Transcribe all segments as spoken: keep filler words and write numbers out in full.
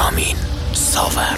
رامین ساور.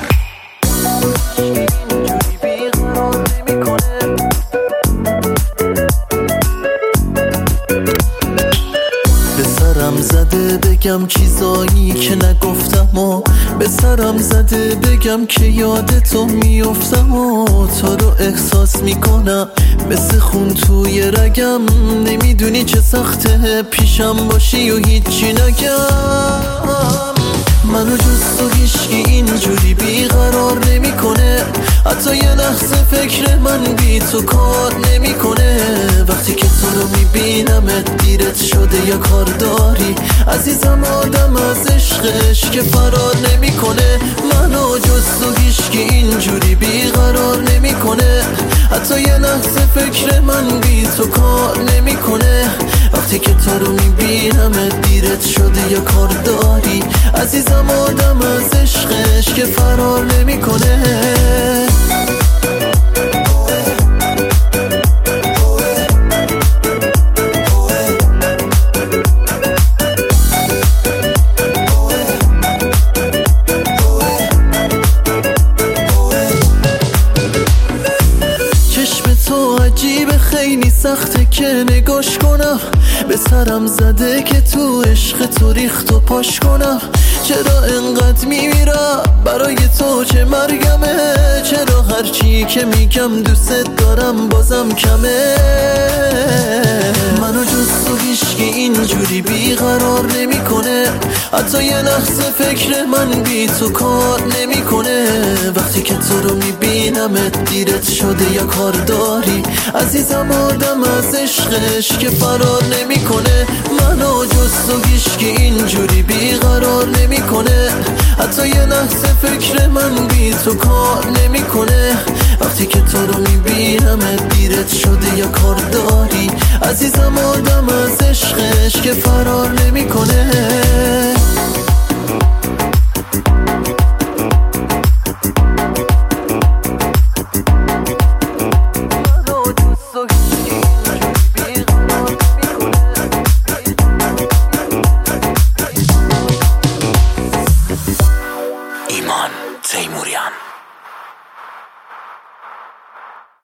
به سرم زده بگم چیزایی که نگفتم و به سرم زده بگم که یادتو میافتم و تو رو احساس میکنم مثل خون توی رگم. نمیدونی چه سخته پیشم باشی و هیچی نگم. منو جز تو هیچکی اینجوری بیقرار نمیکنه، حتی یه لحظه فکر من بی تو کار نمیکنه. وقتی که تو رو میبینمت دیرت شده یا کار داری عزیزم، آدم از عشقش که فرار نمیکنه. منو جز تو هیچکی اینجوری بیقرار نمیکنه، حتی یه لحظه فکر من بی تو کار نمیکنه. وقتی که تو رو میبینمت دیرت شده یا کار داری عزیزم، آدم از عشقش که فرار نمیکنه. عجیبه خیلی سخته که نگاش کنم، به سرم زده که تو عشق تو ریخت و پاش کنم. چرا انقدر میمیرم برای تو چه مرگمه، چرا هرچی که میگم دوست دارم بازم کمه. منو جز تو هیچکی اینجوری بیقرار نمیکنه، حتی یه لحظه فکر من بی تو کار نمیکنه. وقتی که تو رو میبینمت دیرت شده یا کار داری عزیزم، آدم از عشقش که فرار نمیکنه. منو جز تو هیچکی اینجوری بیقرار نمیکنه، حتی یه لحظه فکر من بی تو کار نمیکنه. وقتی که تو رو میبینمت دیرت شده یا کار داری عزیزم، آدم از عشقش که فرار نمیکنه.